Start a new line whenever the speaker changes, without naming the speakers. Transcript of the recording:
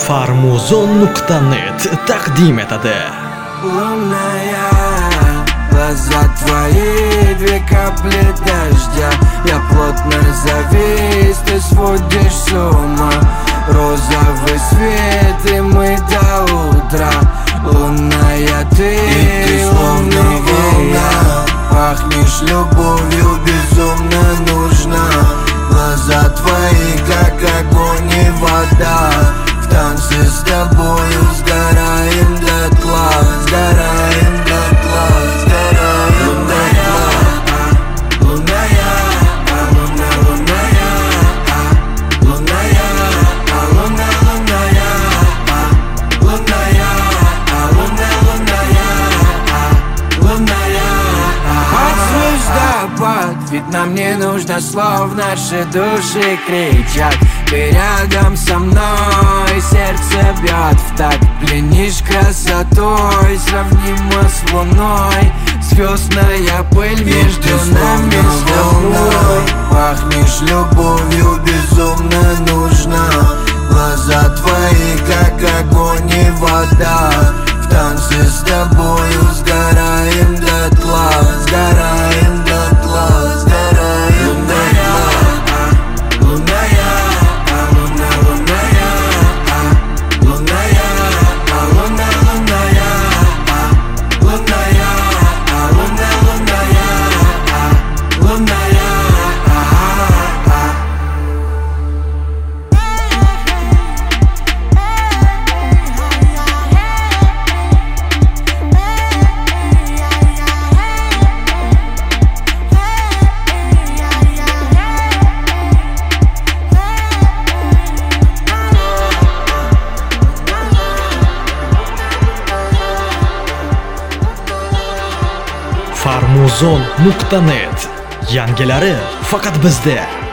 Farmuzon.net taqdim etadi.
Лунная, глаза твои, две капли дождя. Я плотно завис, ты сводишь с ума. Розовый свет, и мы до утра. Лунная ты, словно волна. Пахнешь любовью, безумно нужна. Глаза твои, как огонь и вода. В танце с тобою сгораем дотла. Сгораем дотла, сгораем дотла. Лунная, луна, лунная, лунная, луна, лунная, лунная, луна, лунная, лунная. От звездопад, ведь нам не нужно слов, наши души кричат. Ты рядом со мной, сердце бьет в такт. Пленишь красотой, сравнимо с луной. Звездная пыль между нами с тобой. Пахнешь любовью, безумно нужна. Глаза твои, как огонь и вода. В танце с тобою сгораем дотла. Сгораем дотла, сгораем дотла. Лунная, луна, лунная, лунная, луна, лунная, лунная, луна, лунная, лунная.
Farmuzon.net yangilari faqat bizda.